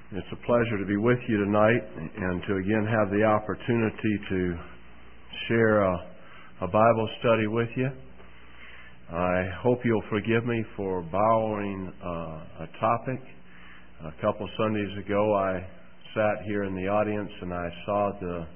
It's a pleasure to be with you tonight and to again have the opportunity to share a Bible study with you. I hope you'll forgive me for borrowing a topic. A couple Sundays ago I sat here in the audience and I saw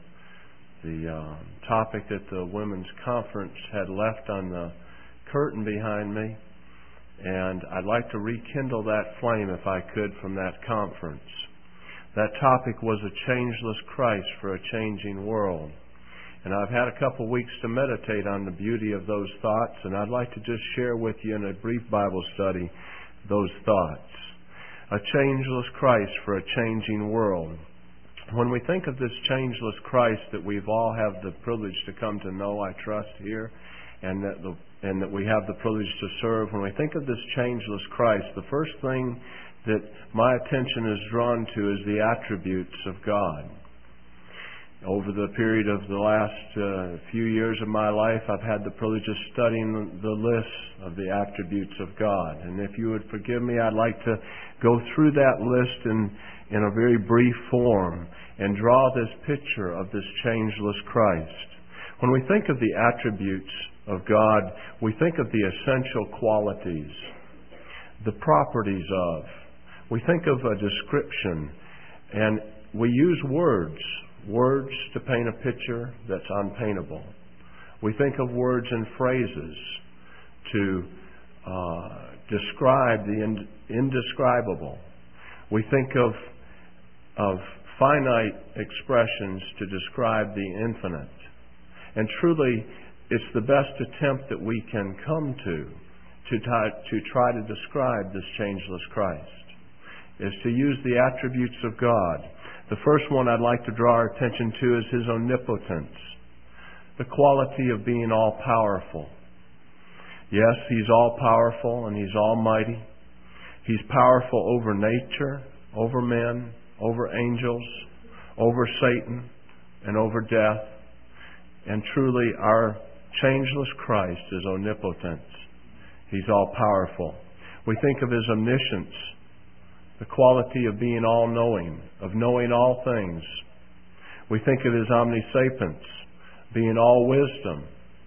the topic that the women's conference had left on the curtain behind me. And I'd like to rekindle that flame, if I could, from that conference. That topic was a changeless Christ for a changing world. And I've had a couple weeks to meditate on the beauty of those thoughts, and I'd like to just share with you in a brief Bible study those thoughts. A changeless Christ for a changing world. When we think of this changeless Christ that we've all have the privilege to come to know, I trust here, and that we have the privilege to serve. When we think of this changeless Christ, the first thing that my attention is drawn to is the attributes of God. Over the period of the last few years of my life, I've had the privilege of studying the list of the attributes of God. And if you would forgive me, I'd like to go through that list in a very brief form and draw this picture of this changeless Christ. When we think of the attributes of God, we think of the essential qualities, the properties of. We think of a description, and we use words to paint a picture that's unpaintable. We think of words and phrases to describe the indescribable. We think of finite expressions to describe the infinite. And truly, it's the best attempt that we can come to try to describe this changeless Christ, is to use the attributes of God. The first one I'd like to draw our attention to is His omnipotence, the quality of being all-powerful. Yes, He's all-powerful and He's almighty. He's powerful over nature, over men, over angels, over Satan, and over death. And truly, our changeless Christ is omnipotent. He's all-powerful. We think of His omniscience, the quality of being all-knowing, of knowing all things. We think of His omniscience, being all-wisdom.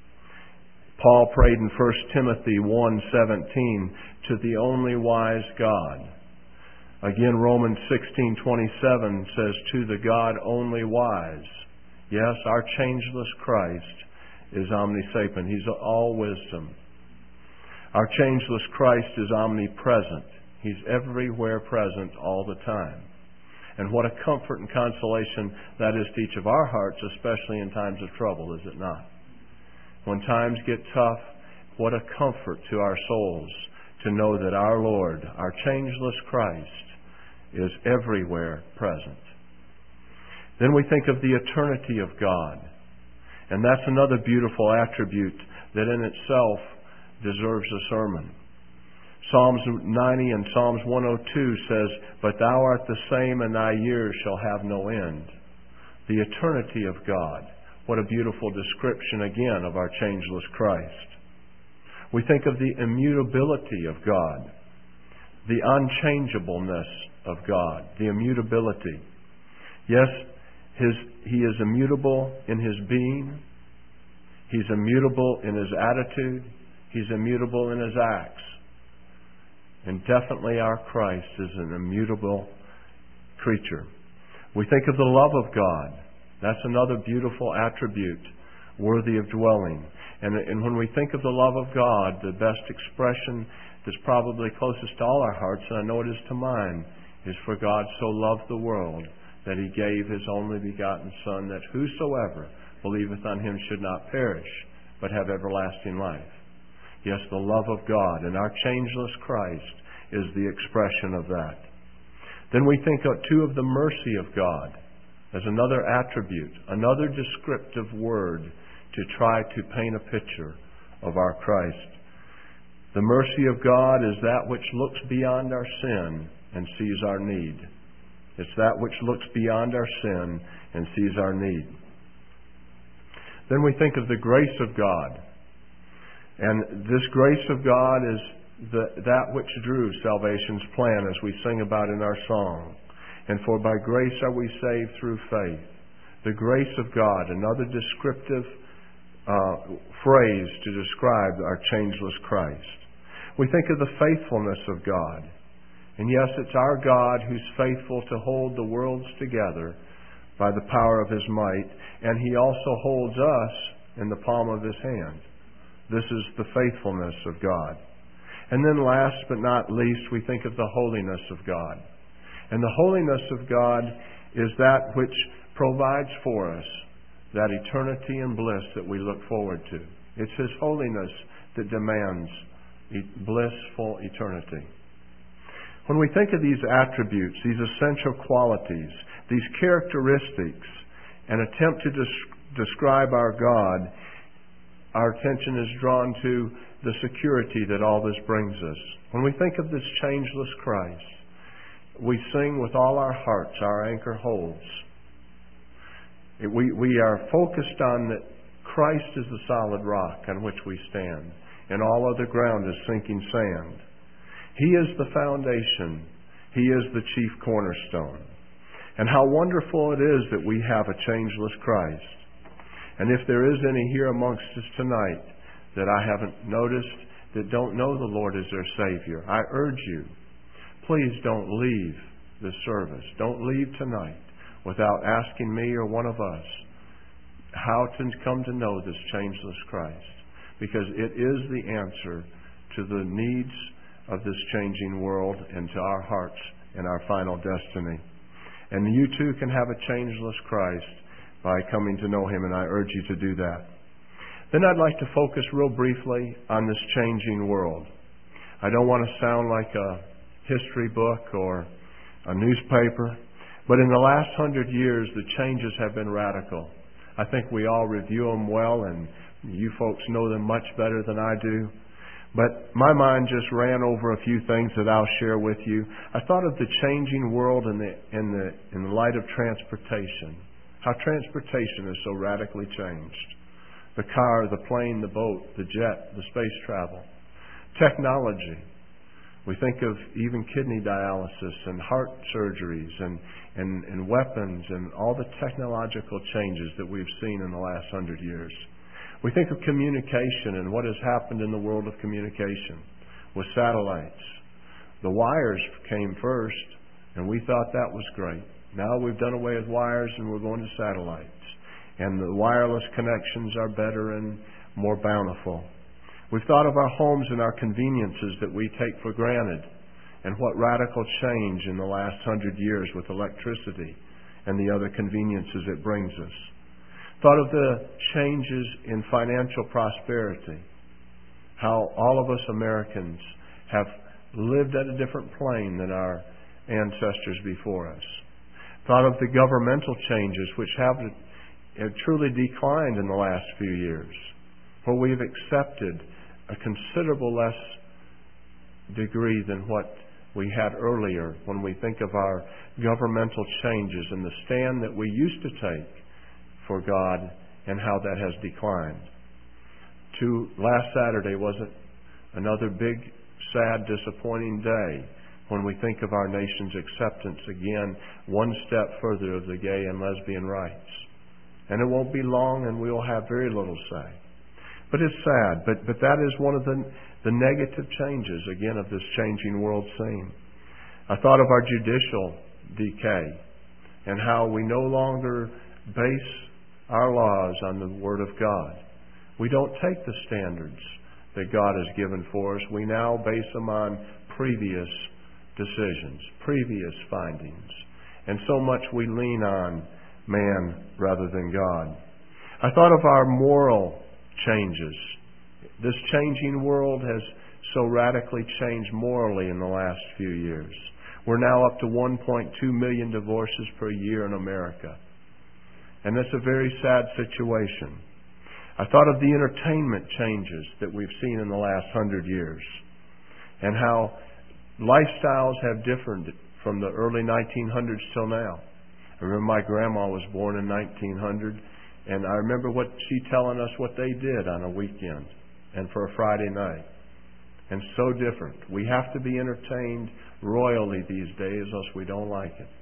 Paul prayed in 1 Timothy 1:17, to the only wise God. Again, Romans 16:27 says, to the God only wise. Yes, our changeless Christ is omniscient. He's all wisdom. Our changeless Christ is omnipresent. He's everywhere present all the time. And what a comfort and consolation that is to each of our hearts, especially in times of trouble, is it not? When times get tough, what a comfort to our souls to know that our Lord, our changeless Christ, is everywhere present. Then we think of the eternity of God. And that's another beautiful attribute that in itself deserves a sermon. Psalms 90 and Psalms 102 says, but thou art the same, and thy years shall have no end. The eternity of God. What a beautiful description again of our changeless Christ. We think of the immutability of God, the unchangeableness of God, the immutability. Yes, He is immutable in His being. He's immutable in His attitude. He's immutable in His acts. And definitely our Christ is an immutable creature. We think of the love of God. That's another beautiful attribute worthy of dwelling. And when we think of the love of God, the best expression that's probably closest to all our hearts, and I know it is to mine, is for God so loved the world that He gave His only begotten Son, that whosoever believeth on Him should not perish, but have everlasting life. Yes, the love of God, and our changeless Christ is the expression of that. Then we think too of the mercy of God as another attribute, another descriptive word to try to paint a picture of our Christ. The mercy of God is that which looks beyond our sin and sees our need. It's that which looks beyond our sin and sees our need. Then we think of the grace of God. And this grace of God is that which drew salvation's plan, as we sing about in our song. And for by grace are we saved through faith. The grace of God, another descriptive phrase to describe our changeless Christ. We think of the faithfulness of God. And yes, it's our God who's faithful to hold the worlds together by the power of His might, and He also holds us in the palm of His hand. This is the faithfulness of God. And then last but not least, we think of the holiness of God. And the holiness of God is that which provides for us that eternity and bliss that we look forward to. It's His holiness that demands blissful eternity. When we think of these attributes, these essential qualities, these characteristics, and attempt to describe our God, our attention is drawn to the security that all this brings us. When we think of this changeless Christ, we sing with all our hearts, our anchor holds. We are focused on that Christ is the solid rock on which we stand, and all other ground is sinking sand. He is the foundation. He is the chief cornerstone. And how wonderful it is that we have a changeless Christ. And if there is any here amongst us tonight that I haven't noticed, that don't know the Lord as their Savior, I urge you, please don't leave this service. Don't leave tonight without asking me or one of us how to come to know this changeless Christ. Because it is the answer to the needs of this changing world and to our hearts and our final destiny. And you too can have a changeless Christ by coming to know Him, and I urge you to do that. Then I'd like to focus real briefly on this changing world. I don't want to sound like a history book or a newspaper, but in the last 100 years, the changes have been radical. I think we all review them well, and you folks know them much better than I do. But my mind just ran over a few things that I'll share with you. I thought of the changing world in the light of transportation. How transportation is so radically changed. The car, the plane, the boat, the jet, the space travel. Technology. We think of even kidney dialysis and heart surgeries and weapons and all the technological changes that we've seen in the last 100 years. We think of communication and what has happened in the world of communication with satellites. The wires came first, and we thought that was great. Now we've done away with wires and we're going to satellites. And the wireless connections are better and more bountiful. We've thought of our homes and our conveniences that we take for granted, and what radical change in the last 100 years with electricity and the other conveniences it brings us. Thought of the changes in financial prosperity, how all of us Americans have lived at a different plane than our ancestors before us. Thought of the governmental changes which have truly declined in the last few years, where we've accepted a considerable less degree than what we had earlier when we think of our governmental changes and the stand that we used to take for God and how that has declined. Last Saturday wasn't another big, sad, disappointing day when we think of our nation's acceptance again, one step further of the gay and lesbian rights. And it won't be long and we'll have very little say. But it's sad. But that is one of the negative changes, again, of this changing world scene. I thought of our judicial decay and how we no longer base our laws on the Word of God. We don't take the standards that God has given for us. We now base them on previous decisions, previous findings. And so much we lean on man rather than God. I thought of our moral changes. This changing world has so radically changed morally in the last few years. We're now up to 1.2 million divorces per year in America. And that's a very sad situation. I thought of the entertainment changes that we've seen in the last 100 years and how lifestyles have differed from the early 1900s till now. I remember my grandma was born in 1900, and I remember she telling us what they did on a weekend and for a Friday night. And so different. We have to be entertained royally these days, else we don't like it.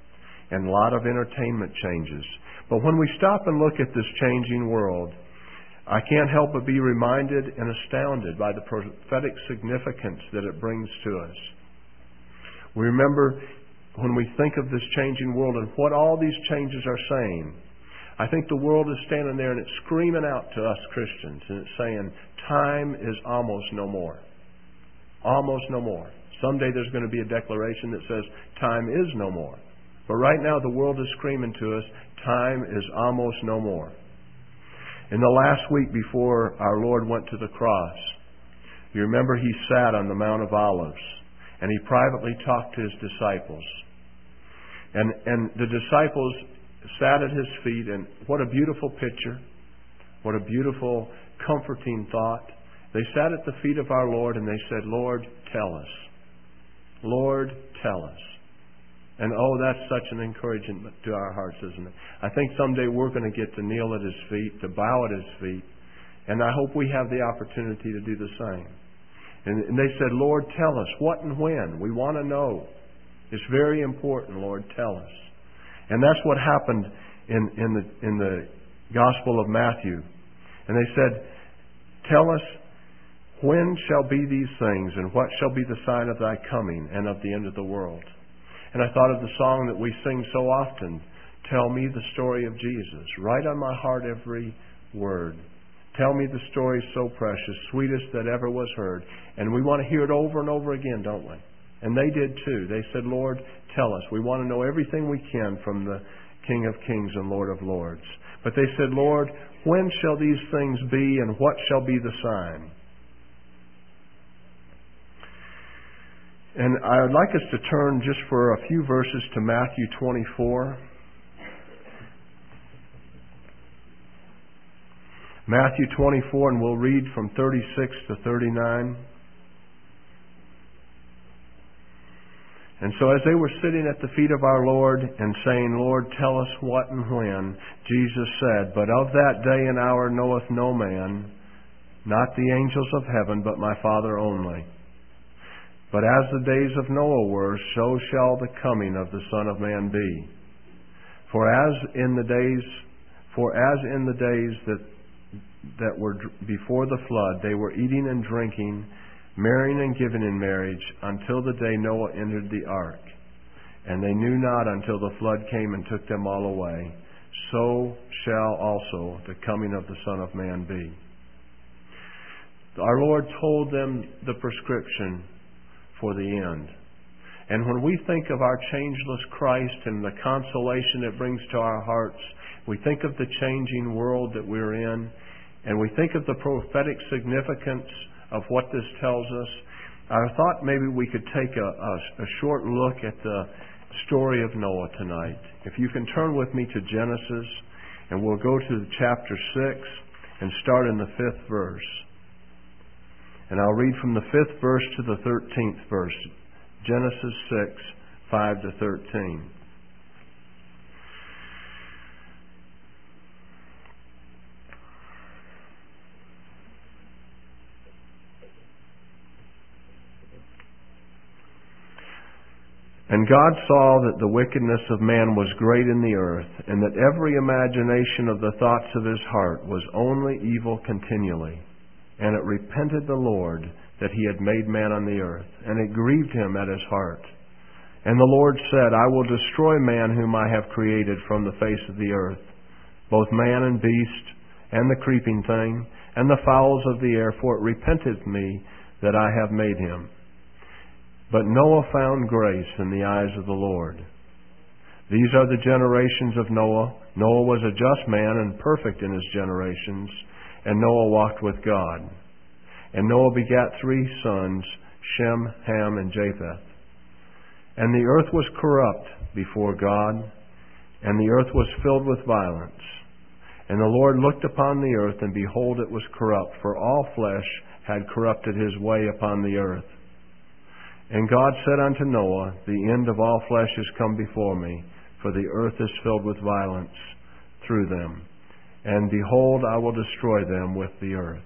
and a lot of entertainment changes. But when we stop and look at this changing world, I can't help but be reminded and astounded by the prophetic significance that it brings to us. We remember when we think of this changing world and what all these changes are saying, I think the world is standing there and it's screaming out to us Christians, and it's saying, time is almost no more. Almost no more. Someday there's going to be a declaration that says, time is no more. But right now the world is screaming to us, time is almost no more. In the last week before our Lord went to the cross, you remember He sat on the Mount of Olives, and He privately talked to His disciples. And the disciples sat at His feet, and what a beautiful picture. What a beautiful, comforting thought. They sat at the feet of our Lord, and they said, Lord, tell us. Lord, tell us. And oh, that's such an encouragement to our hearts, isn't it? I think someday we're going to get to kneel at His feet, to bow at His feet. And I hope we have the opportunity to do the same. And they said, Lord, tell us what and when. We want to know. It's very important, Lord, tell us. And that's what happened in the Gospel of Matthew. And they said, tell us, when shall be these things, and what shall be the sign of thy coming and of the end of the world? And I thought of the song that we sing so often, tell me the story of Jesus. Write on my heart every word. Tell me the story so precious, sweetest that ever was heard. And we want to hear it over and over again, don't we? And they did too. They said, Lord, tell us. We want to know everything we can from the King of Kings and Lord of Lords. But they said, Lord, when shall these things be, and what shall be the sign? And I would like us to turn just for a few verses to Matthew 24. Matthew 24, and we'll read from 36 to 39. And so as they were sitting at the feet of our Lord and saying, Lord, tell us what and when, Jesus said, but of that day and hour knoweth no man, not the angels of heaven, but my Father only. But as the days of Noah were, so shall the coming of the Son of Man be. For as in the days that were before the flood, they were eating and drinking, marrying and giving in marriage, until the day Noah entered the ark. And they knew not until the flood came and took them all away. So shall also the coming of the Son of Man be. Our Lord told them the prescription for the end. And when we think of our changeless Christ and the consolation it brings to our hearts, we think of the changing world that we're in, and we think of the prophetic significance of what this tells us, I thought maybe we could take a short look at the story of Noah tonight. If you can turn with me to Genesis, and we'll go to chapter 6 and start in the 5th verse. And I'll read from the 5th verse to the 13th verse. Genesis 6, 5 to 13. And God saw that the wickedness of man was great in the earth, and that every imagination of the thoughts of his heart was only evil continually. And it repented the Lord that He had made man on the earth, and it grieved Him at His heart. And the Lord said, I will destroy man whom I have created from the face of the earth, both man and beast, and the creeping thing, and the fowls of the air, for it repenteth me that I have made him. But Noah found grace in the eyes of the Lord. These are the generations of Noah. Noah was a just man and perfect in his generations, and Noah walked with God. And Noah begat 3 sons, Shem, Ham, and Japheth. And the earth was corrupt before God, and the earth was filled with violence. And the Lord looked upon the earth, and behold, it was corrupt, for all flesh had corrupted his way upon the earth. And God said unto Noah, the end of all flesh is come before me, for the earth is filled with violence through them. And behold, I will destroy them with the earth.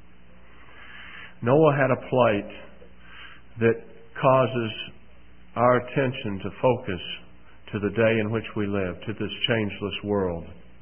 Noah had a plight that causes our attention to focus to the day in which we live, to this changeless world.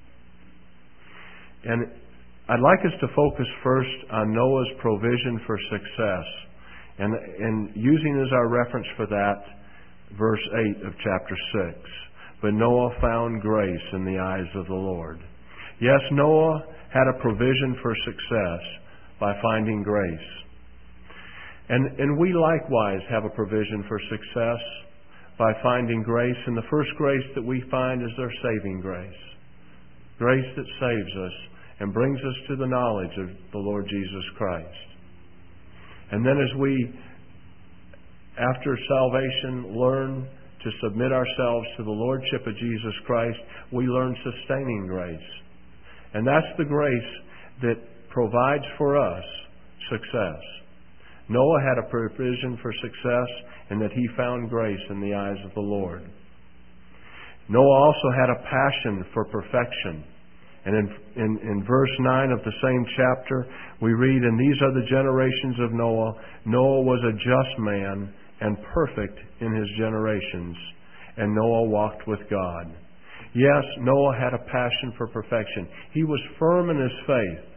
And I'd like us to focus first on Noah's provision for success. And using as our reference for that, verse 8 of chapter 6. But Noah found grace in the eyes of the Lord. Yes, Noah had a provision for success by finding grace. And we likewise have a provision for success by finding grace. And the first grace that we find is our saving grace. Grace that saves us and brings us to the knowledge of the Lord Jesus Christ. And then as we, after salvation, learn to submit ourselves to the Lordship of Jesus Christ, we learn sustaining grace. And that's the grace that provides for us success. Noah had a provision for success in that he found grace in the eyes of the Lord. Noah also had a passion for perfection. And in verse 9 of the same chapter, we read, "And these are the generations of Noah. Noah was a just man and perfect in his generations. And Noah walked with God." Yes, Noah had a passion for perfection. He was firm in his faith.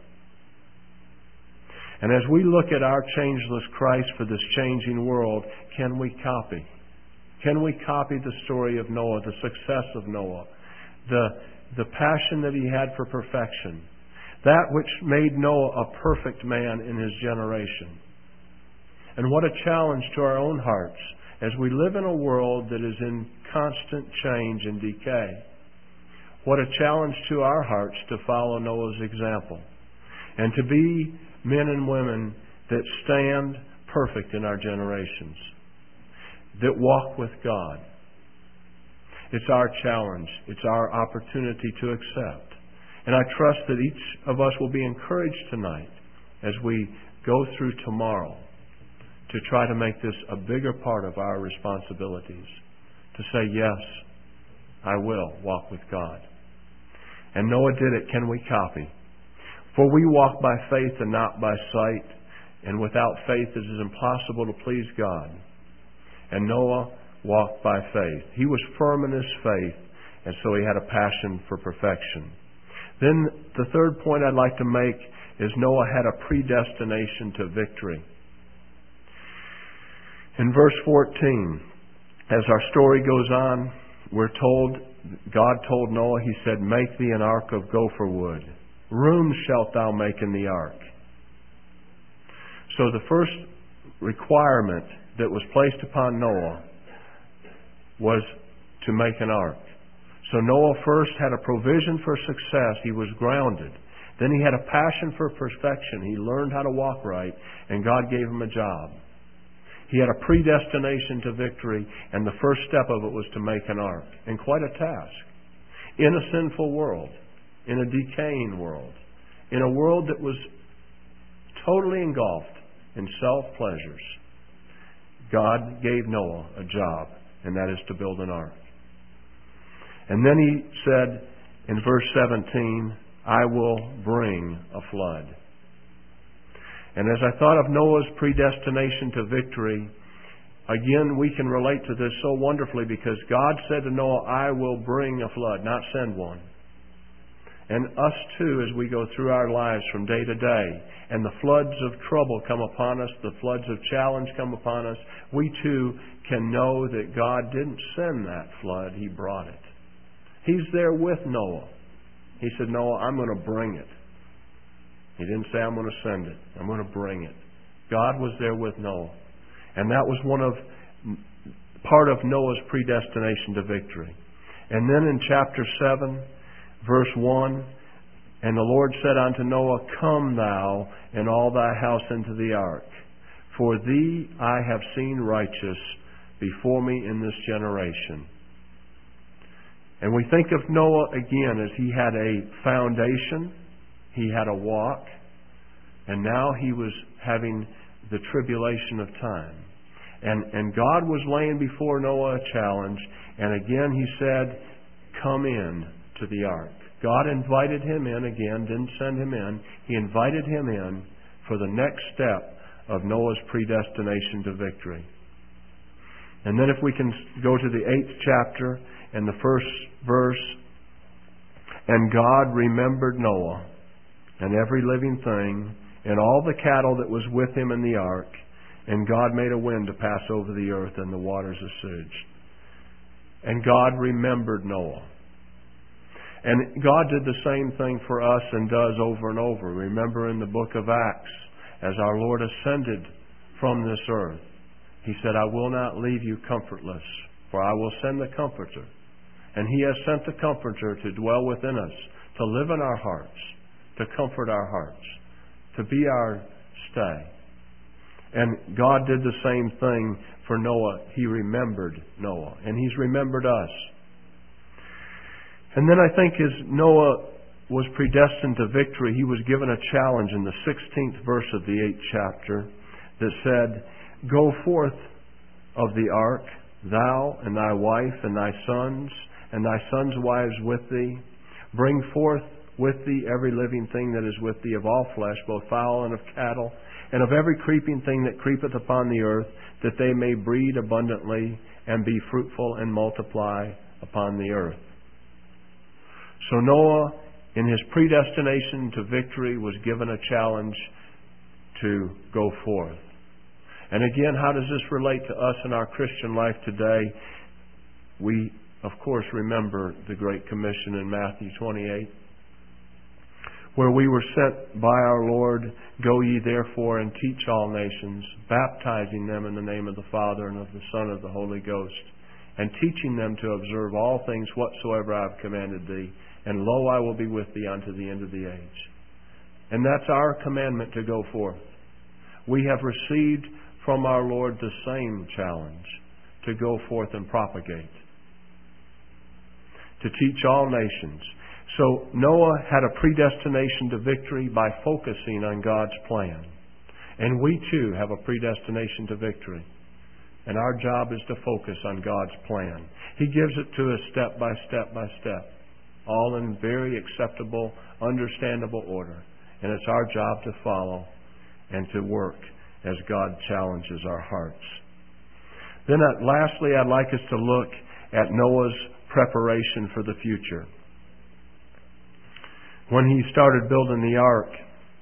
And as we look at our changeless Christ for this changing world, can we copy? Can we copy the story of Noah, the success of Noah, the passion that he had for perfection, that which made Noah a perfect man in his generation? And what a challenge to our own hearts as we live in a world that is in constant change and decay. What a challenge to our hearts to follow Noah's example and to be men and women that stand perfect in our generations, that walk with God. It's our challenge. It's our opportunity to accept. And I trust that each of us will be encouraged tonight as we go through tomorrow to try to make this a bigger part of our responsibilities. To say, yes, I will walk with God. And Noah did it. Can we copy? For we walk by faith and not by sight. And without faith it is impossible to please God. And Noah walked by faith. He was firm in his faith, and so he had a passion for perfection. Then the third point I'd like to make is Noah had a predestination to victory. In verse 14, as our story goes on, we're told, God told Noah, He said, "Make thee an ark of gopher wood. Rooms shalt thou make in the ark." So the first requirement that was placed upon Noah was to make an ark. So Noah first had a provision for success. He was grounded. Then he had a passion for perfection. He learned how to walk right, and God gave him a job. He had a predestination to victory, and the first step of it was to make an ark. And quite a task. In a sinful world, in a decaying world, in a world that was totally engulfed in self-pleasures, God gave Noah a job, and that is to build an ark. And then he said in verse 17, "I will bring a flood." And as I thought of Noah's predestination to victory, again we can relate to this so wonderfully because God said to Noah, "I will bring a flood," not send one. And us too, as we go through our lives from day to day, and the floods of trouble come upon us, the floods of challenge come upon us, we too can know that God didn't send that flood, He brought it. He's there with Noah. He said, "Noah, I'm going to bring it." He didn't say, "I'm going to send it." I'm going to bring it. God was there with Noah. And that was part of Noah's predestination to victory. And then in chapter 7, verse 1, "And the Lord said unto Noah, Come thou and all thy house into the ark, for thee I have seen righteous before me in this generation." And we think of Noah again as he had a foundation, he had a walk, and now he was having the tribulation of time. And God was laying before Noah a challenge, and again He said, "Come in to the ark." God invited him in again, didn't send him in. He invited him in for the next step of Noah's predestination to victory. And then if we can go to the 8th chapter in the first verse, "And God remembered Noah and every living thing and all the cattle that was with him in the ark, and God made a wind to pass over the earth, and the waters assuaged." And God remembered Noah. And God did the same thing for us and does over and over. Remember in the book of Acts, as our Lord ascended from this earth, He said, "I will not leave you comfortless, for I will send the Comforter." And He has sent the Comforter to dwell within us, to live in our hearts, to comfort our hearts, to be our stay. And God did the same thing for Noah. He remembered Noah, and He's remembered us. And then I think as Noah was predestined to victory, he was given a challenge in the 16th verse of the 8th chapter that said, "Go forth of the ark, thou and thy wife and thy sons' wives with thee. Bring forth with thee every living thing that is with thee of all flesh, both fowl and of cattle, and of every creeping thing that creepeth upon the earth, that they may breed abundantly and be fruitful and multiply upon the earth." So Noah, in his predestination to victory, was given a challenge to go forth. And again, how does this relate to us in our Christian life today? We, of course, remember the Great Commission in Matthew 28, where we were sent by our Lord, "Go ye therefore and teach all nations, baptizing them in the name of the Father and of the Son and of the Holy Ghost, and teaching them to observe all things whatsoever I have commanded thee. And lo, I will be with thee unto the end of the age." And that's our commandment, to go forth. We have received from our Lord the same challenge, to go forth and propagate, to teach all nations. So Noah had a predestination to victory by focusing on God's plan. And we too have a predestination to victory. And our job is to focus on God's plan. He gives it to us step by step by step, all in very acceptable, understandable order. And it's our job to follow and to work as God challenges our hearts. Then lastly, I'd like us to look at Noah's preparation for the future. When he started building the ark,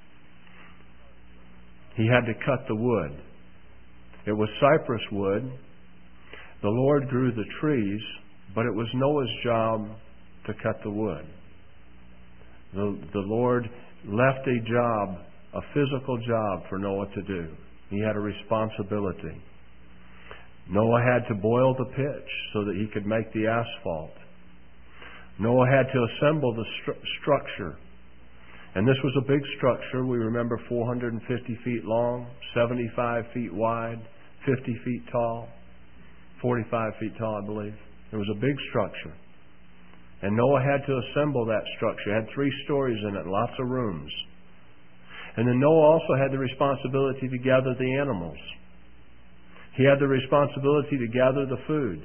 he had to cut the wood. It was cypress wood. The Lord grew the trees, but it was Noah's job to cut the wood. The Lord left a job, a physical job for Noah to do. He had a responsibility. Noah had to boil the pitch so that he could make the asphalt. Noah had to assemble the structure. And this was a big structure. We remember 450 feet long, 75 feet wide, 50 feet tall, 45 feet tall, I believe. It was a big structure. And Noah had to assemble that structure. It had 3 stories in it, lots of rooms. And then Noah also had the responsibility to gather the animals. He had the responsibility to gather the food.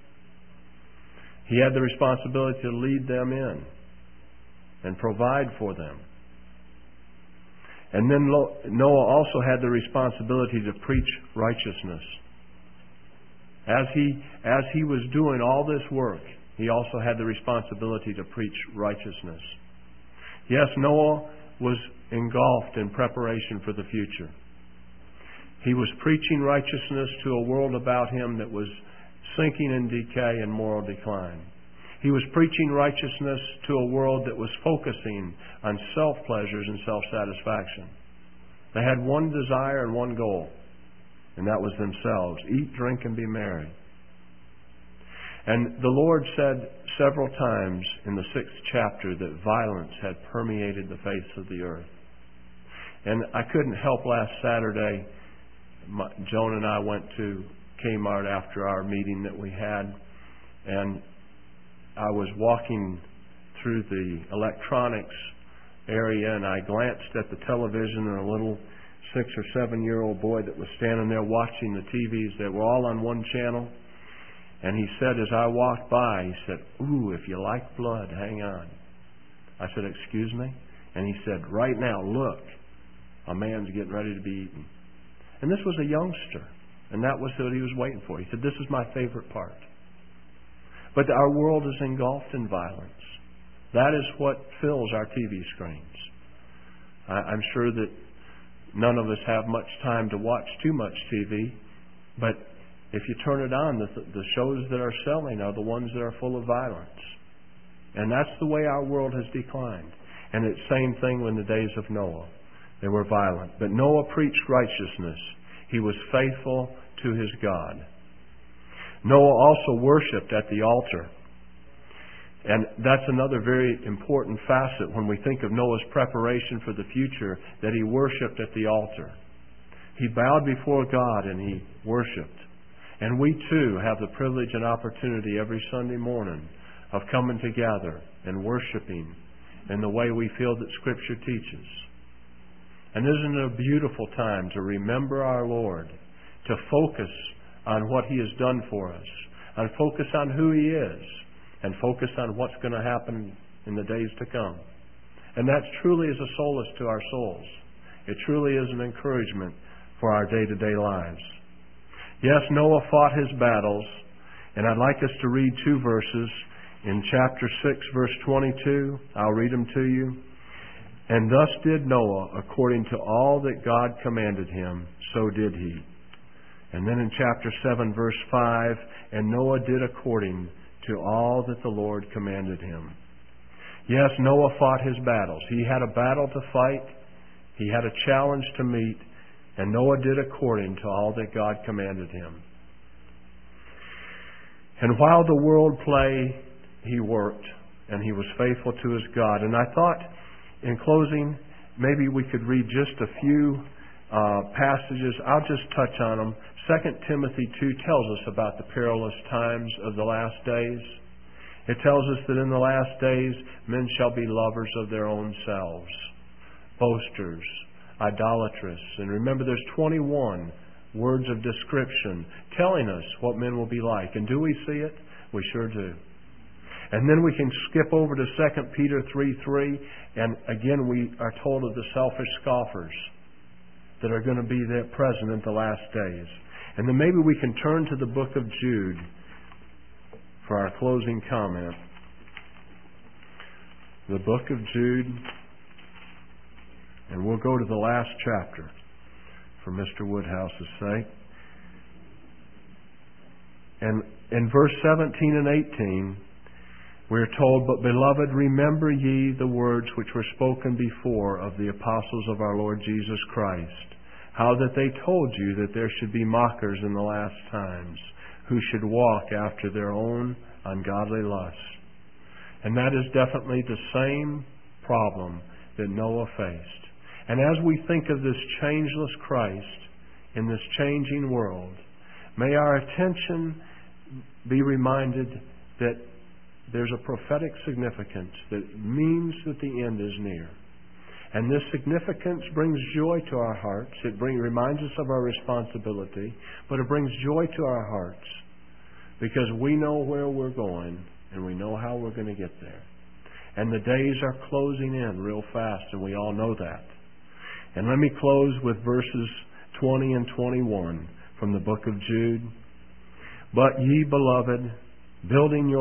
He had the responsibility to lead them in and provide for them. And then Noah also had the responsibility to preach righteousness. As he was doing all this work, he also had the responsibility to preach righteousness. Yes, Noah was engulfed in preparation for the future. He was preaching righteousness to a world about him that was sinking in decay and moral decline. He was preaching righteousness to a world that was focusing on self-pleasures and self-satisfaction. They had one desire and one goal, and that was themselves. Eat, drink, and be merry. And the Lord said several times in the 6th chapter that violence had permeated the face of the earth. And I couldn't help last Saturday. Joan and I went to Kmart after our meeting that we had, and I was walking through the electronics area, and I glanced at the television, and a little 6 or 7-year-old boy that was standing there watching the TVs. They were all on one channel. And he said, as I walked by, he said, "Ooh, if you like blood, hang on." I said, "Excuse me?" And he said, "Right now, look, a man's getting ready to be eaten." And this was a youngster, and that was what he was waiting for. He said, "This is my favorite part." But our world is engulfed in violence. That is what fills our TV screens. I'm sure that none of us have much time to watch too much TV, but if you turn it on, the shows that are selling are the ones that are full of violence. And that's the way our world has declined. And it's the same thing in the days of Noah. They were violent. But Noah preached righteousness. He was faithful to his God. Noah also worshipped at the altar. And that's another very important facet when we think of Noah's preparation for the future, that he worshipped at the altar. He bowed before God and he worshipped. And we too have the privilege and opportunity every Sunday morning of coming together and worshiping in the way we feel that Scripture teaches. And isn't it a beautiful time to remember our Lord, to focus on what He has done for us, and focus on who He is, and focus on what's going to happen in the days to come. And that truly is a solace to our souls. It truly is an encouragement for our day-to-day lives. Yes, Noah fought his battles, and I'd like us to read 2 verses. In chapter 6, verse 22, I'll read them to you. And thus did Noah, according to all that God commanded him, so did he. And then in chapter 7, verse 5, and Noah did according to all that the Lord commanded him. Yes, Noah fought his battles. He had a battle to fight. He had a challenge to meet. And Noah did according to all that God commanded him. And while the world played, he worked, and he was faithful to his God. And I thought, in closing, maybe we could read just a few passages. I'll just touch on them. 2 Timothy 2 tells us about the perilous times of the last days. It tells us that in the last days, men shall be lovers of their own selves, boasters, idolatrous. And remember, there's 21 words of description telling us what men will be like. And do we see it? We sure do. And then we can skip over to 2 Peter 3:3, and again we are told of the selfish scoffers that are going to be there present in the last days. And then maybe we can turn to the book of Jude for our closing comment. The book of Jude, and we'll go to the last chapter for Mr. Woodhouse's sake. And in verse 17 and 18, we are told, But beloved, remember ye the words which were spoken before of the apostles of our Lord Jesus Christ, how that they told you that there should be mockers in the last times, who should walk after their own ungodly lusts. And that is definitely the same problem that Noah faced. And as we think of this changeless Christ in this changing world, may our attention be reminded that there's a prophetic significance that means that the end is near. And this significance brings joy to our hearts. It reminds us of our responsibility, but it brings joy to our hearts because we know where we're going and we know how we're going to get there. And the days are closing in real fast, and we all know that. And let me close with verses 20 and 21 from the book of Jude. But ye, beloved, building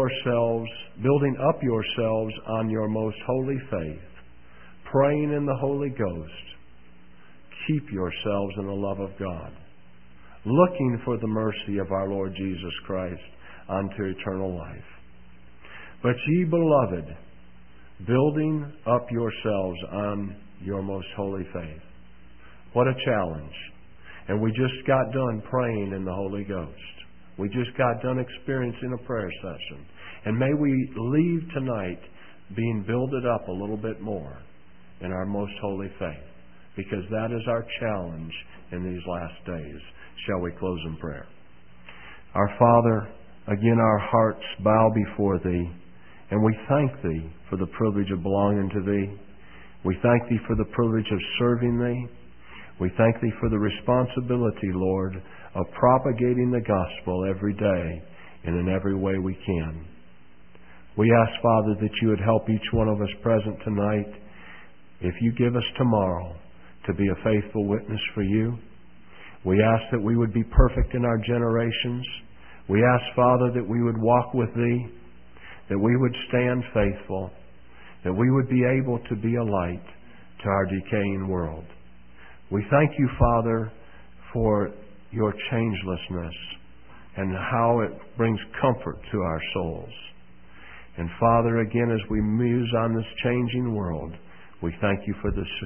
up yourselves on your most holy faith, praying in the Holy Ghost, keep yourselves in the love of God, looking for the mercy of our Lord Jesus Christ unto eternal life. But ye, beloved, building up yourselves on your most holy faith. What a challenge. And we just got done praying in the Holy Ghost. We just got done experiencing a prayer session. And may we leave tonight being builded up a little bit more in our most holy faith, because that is our challenge in these last days. Shall we close in prayer? Our Father, again our hearts bow before Thee, and we thank Thee for the privilege of belonging to Thee. We thank Thee for the privilege of serving Thee. We thank Thee for the responsibility, Lord, of propagating the gospel every day and in every way we can. We ask, Father, that You would help each one of us present tonight, if You give us tomorrow, to be a faithful witness for You. We ask that we would be perfect in our generations. We ask, Father, that we would walk with Thee that we would stand faithful, that we would be able to be a light to our decaying world. We thank you, Father, for your changelessness and how it brings comfort to our souls. And Father, again, as we muse on this changing world, we thank you for the